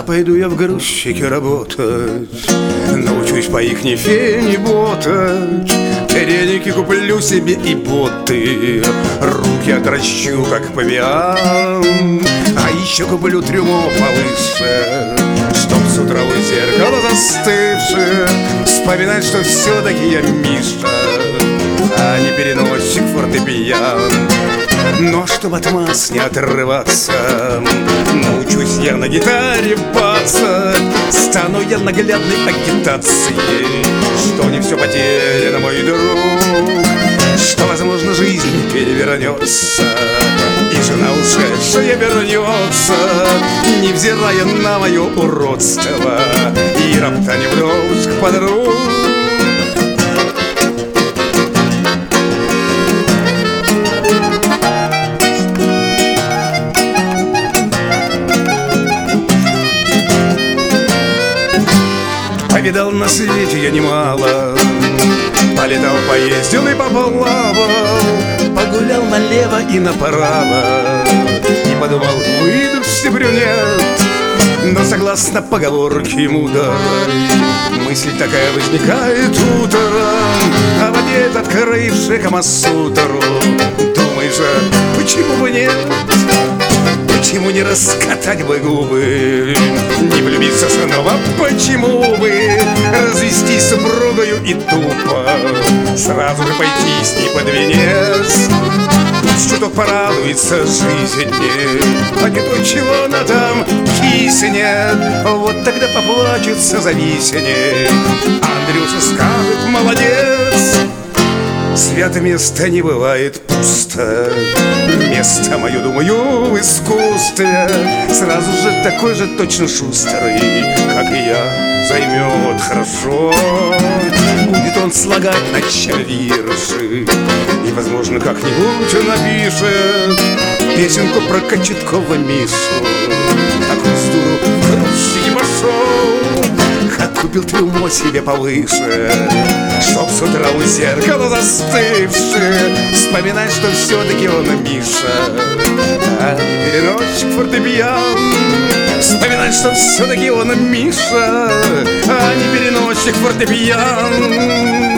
пойду я в грузчике работать, научусь по ихней фене ботать. Треники куплю себе и боты, руки отращу, как павиан. А еще куплю трюмо повыше, чтоб с утра у зеркала застывши вспоминать, что все-таки я Миша, а не переносчик фортепиан. Но чтоб от масс не отрываться, научусь я на гитаре бацать. Стану я наглядной агитацией, что не все потеряно, мой друг, что, возможно, жизнь перевернется, и жена ушедшая вернется, невзирая на мое уродство и роптание вдовушек подруг. Повидал на свете я немало, полетал, поездил и поплавал, погулял налево и направо, и подумал, выдохся, брюнет. Но согласно поговорке мудрой, мысль такая возникает утром, а в обед, открывший Камасутру, думаешь, а почему бы нет? Почему не раскатать бы губы, не влюбиться снова, почему бы развестись с супругою и тупо сразу же пойти с ней под венец? Пусть чуток порадуется жизни, а не то, чего она там киснет. Вот тогда поплачется зависенек, Андрюша скажет молодец. Свято место не бывает пусто, место мое, думаю, в искусстве. Сразу же такой же точно шустрый, как и я, займет хорошо. Будет он слагать ночью вирши, и, возможно, как-нибудь он напишет песенку про Кочеткова Мишу. Такой с дуру в грузчике пошел, как купил трюмо себе повыше, чтоб с утра у зеркала застывши вспоминать, что все-таки он Миша, а не переносчик фортепиан. Вспоминать, что все-таки он Миша, а не переносчик фортепиан.